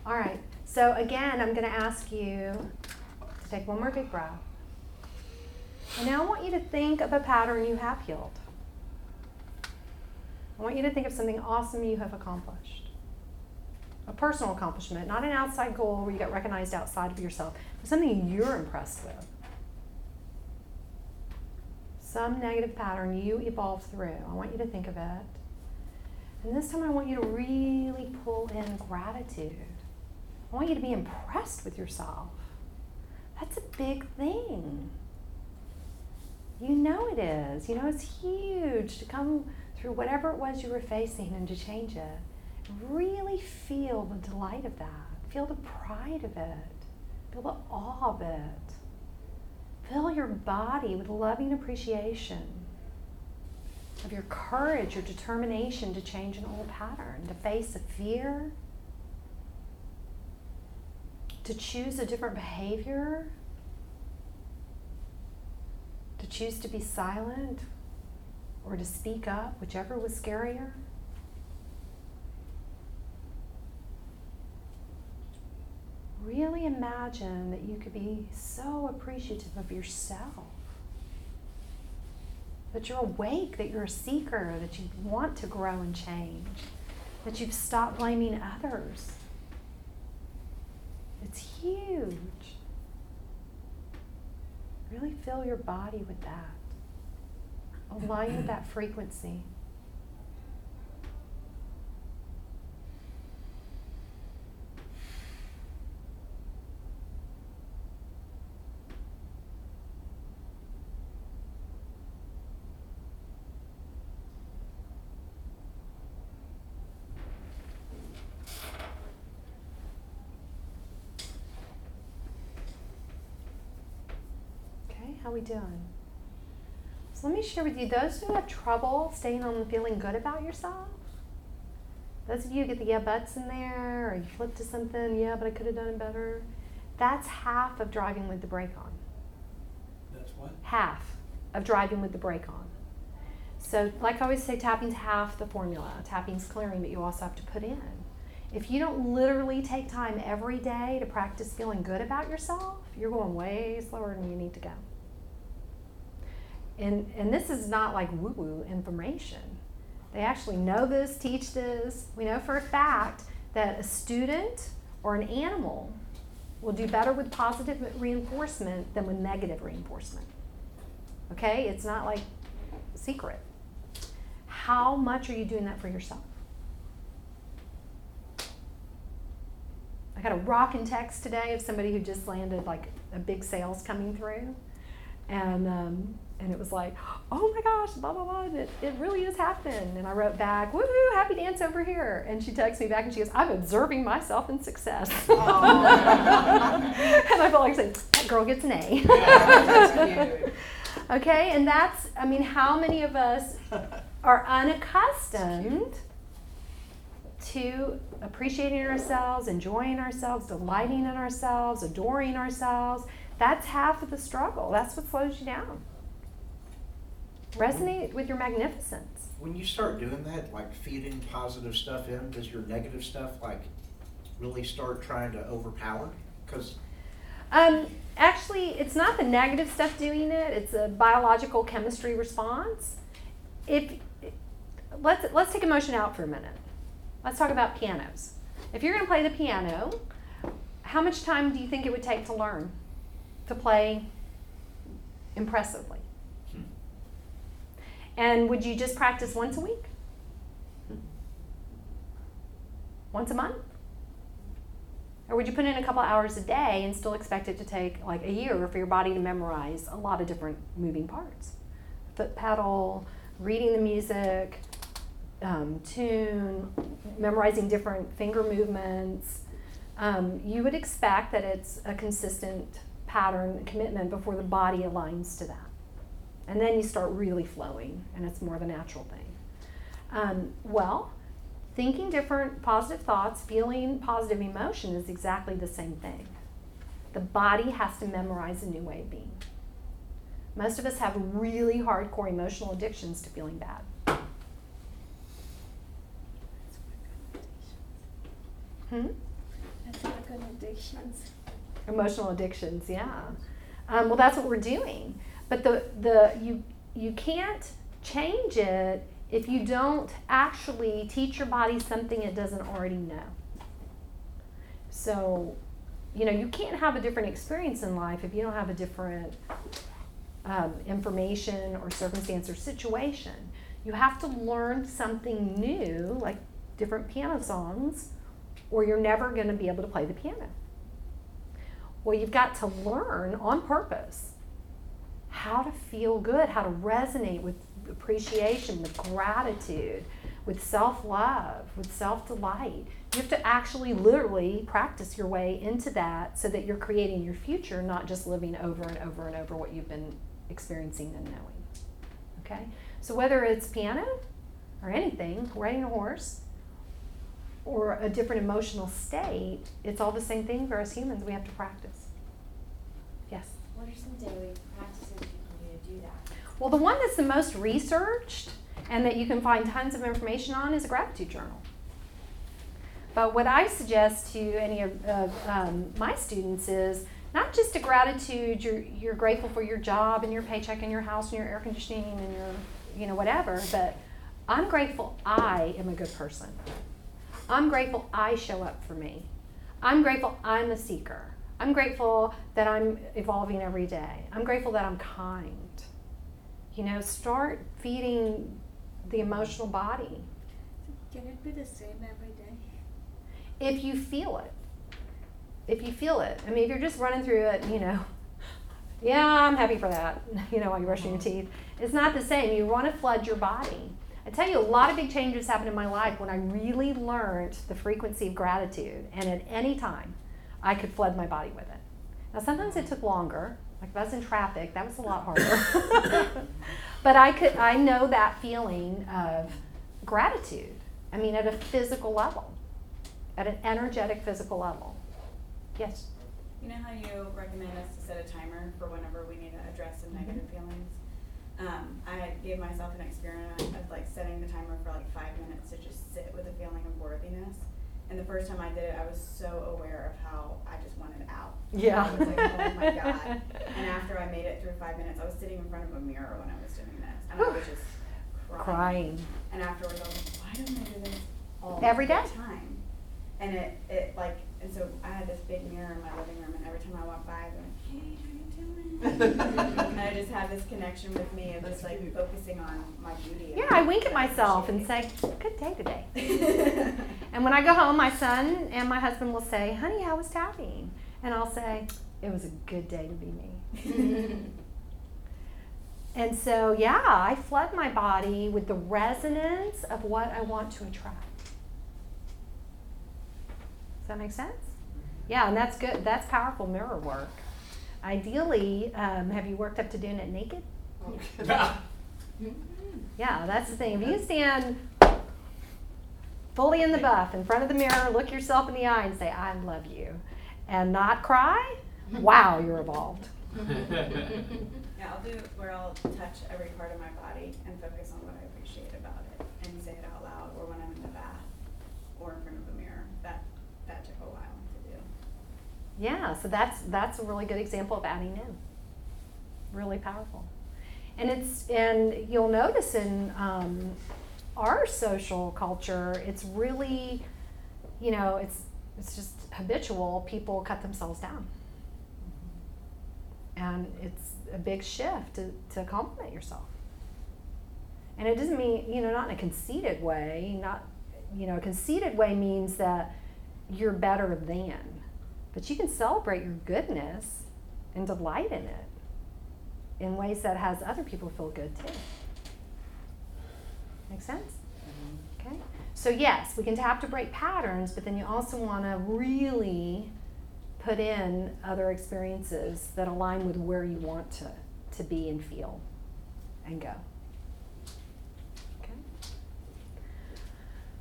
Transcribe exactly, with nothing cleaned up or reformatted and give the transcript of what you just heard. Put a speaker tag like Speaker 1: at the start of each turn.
Speaker 1: All right. So again, I'm going to ask you to take one more big breath. And now I want you to think of a pattern you have healed. I want you to think of something awesome you have accomplished. A personal accomplishment, not an outside goal where you get recognized outside of yourself, but something you're impressed with. Some negative pattern you evolved through. I want you to think of it. And this time I want you to really pull in gratitude. I want you to be impressed with yourself. That's a big thing. You know it is. You know it's huge to come through whatever it was you were facing and to change it. Really feel the delight of that. Feel the pride of it. Feel the awe of it. Fill your body with loving appreciation of your courage, your determination to change an old pattern, to face a fear, to choose a different behavior, to choose to be silent or to speak up, whichever was scarier. Really imagine that you could be so appreciative of yourself, that you're awake, that you're a seeker, that you want to grow and change, that you've stopped blaming others. It's huge. Really fill your body with that. Align with that frequency. How we doing? So let me share with you, those who have trouble staying on the feeling good about yourself, those of you who get the yeah buts in there, or you flip to something, yeah, but I could have done it better, that's half of driving with the brake on.
Speaker 2: That's what?
Speaker 1: Half of driving with the brake on. So like I always say, tapping's half the formula. Tapping's clearing, but you also have to put in. If you don't literally take time every day to practice feeling good about yourself, you're going way slower than you need to go. And, and this is not like woo-woo information. They actually know this, teach this. We know for a fact that a student or an animal will do better with positive reinforcement than with negative reinforcement. Okay? It's not like a secret. How much are you doing that for yourself? I got a rockin' text today of somebody who just landed like a big sales coming through. And um, and it was like, oh my gosh, blah, blah, blah, it, it really is happening. And I wrote back, woohoo, happy dance over here. And she texts me back and she goes, I'm observing myself in success. And I felt like saying, that girl gets an A.
Speaker 2: Yeah, that's cute.
Speaker 1: Okay, and that's, I mean, how many of us are unaccustomed to appreciating ourselves, enjoying ourselves, delighting in ourselves, adoring ourselves? That's half of the struggle. That's what slows you down. Resonate with your magnificence.
Speaker 3: When you start doing that, like feeding positive stuff in, does your negative stuff like really start trying to overpower? Because
Speaker 1: um, actually, it's not the negative stuff doing it. It's a biological chemistry response. If let's let's take emotion out for a minute. Let's talk about pianos. If you're going to play the piano, how much time do you think it would take to learn to play impressively? And would you just practice once a week? Once a month? Or would you put in a couple hours a day and still expect it to take like a year for your body to memorize a lot of different moving parts? Foot pedal, reading the music, um, tune, memorizing different finger movements. Um, you would expect that it's a consistent pattern commitment before the body aligns to that. And then you start really flowing, and it's more of a natural thing. Um, well, thinking different positive thoughts, feeling positive emotion is exactly the same thing. The body has to memorize a new way of being. Most of us have really hardcore emotional addictions to feeling bad.
Speaker 4: That's
Speaker 1: Hmm?
Speaker 4: That's Good addictions.
Speaker 1: Emotional addictions, yeah. Um, well, that's what we're doing. But the, the you you can't change it if you don't actually teach your body something it doesn't already know. So, you know, you can't have a different experience in life if you don't have a different um, information or circumstance or situation. You have to learn something new, like different piano songs, or you're never going to be able to play the piano. Well, you've got to learn on purpose how to feel good, how to resonate with appreciation, with gratitude, with self-love, with self-delight. You have to actually literally practice your way into that so that you're creating your future, not just living over and over and over what you've been experiencing and knowing. Okay? So whether it's piano or anything, riding a horse, or a different emotional state, it's all the same thing for us humans. We have to practice. Yes?
Speaker 5: What are some daily practices you can do to do that?
Speaker 1: Well, the one that's the most researched and that you can find tons of information on is a gratitude journal. But what I suggest to any of, of um, my students is not just a gratitude, you're, you're grateful for your job and your paycheck and your house and your air conditioning and your, you know, whatever, but I'm grateful I am a good person. I'm grateful I show up for me. I'm grateful I'm a seeker. I'm grateful that I'm evolving every day. I'm grateful that I'm kind. You know, start feeding the emotional body.
Speaker 4: Can it be the same every day?
Speaker 1: If you feel it. If you feel it. I mean, if you're just running through it, you know, yeah, I'm happy for that, you know, while you're brushing your teeth. It's not the same. You want to flood your body. I tell you, a lot of big changes happened in my life when I really learned the frequency of gratitude, and at any time, I could flood my body with it. Now, sometimes it took longer. Like if I was in traffic, that was a lot harder. But I could, I know that feeling of gratitude. I mean, at a physical level, at an energetic physical level. Yes?
Speaker 6: You know how you recommend us to set a timer for whenever we need to address some
Speaker 1: Mm-hmm.
Speaker 6: negative feelings? Um, I gave myself an experiment of like setting the timer for like five minutes to just sit with a feeling of worthiness. And the first time I did it, I was so aware of how I just wanted out.
Speaker 1: Yeah.
Speaker 6: I was like, oh my God. And after I made it through five minutes, I was sitting in front of a mirror when I was doing this. And I was just crying.
Speaker 1: Crying.
Speaker 6: And afterwards, I was like, why don't I do this all
Speaker 1: Every
Speaker 6: the
Speaker 1: day?
Speaker 6: time? And it, it like, and so I had this big mirror in my living room, and every time I walked by, I'd be like, hey, how you doing? And I just have this connection with me of just like focusing on my beauty. and
Speaker 1: Yeah, I wink at myself and say, good day today. And when I go home, my son and my husband will say, honey, how was tapping? And I'll say, it was a good day to be me. And so, yeah, I flood my body with the resonance of what I want to attract. Does that make sense? Yeah, and that's good. That's powerful mirror work. Ideally, um, have you worked up to doing it naked? Yeah, that's the thing. If you stand fully in the buff in front of the mirror, look yourself in the eye and say, I love you, and not cry, wow, you're evolved.
Speaker 6: Yeah, I'll do it where I'll touch every part of my body and focus on what I appreciate about it and say it out loud, or when I'm in the bath or in front of a mirror. That that took a while to do.
Speaker 1: Yeah, so that's that's a really good example of adding in. Really powerful. And it's and you'll notice in um, our social culture, it's really, you know, it's it's just habitual. People cut themselves down. And it's a big shift to, to compliment yourself. And it doesn't mean, you know, not in a conceited way, not, you know, a conceited way means that you're better than. But you can celebrate your goodness and delight in it in ways that has other people feel good too. Make sense? Okay. So yes, we can tap to break patterns, but then you also want to really put in other experiences that align with where you want to, to be and feel and go.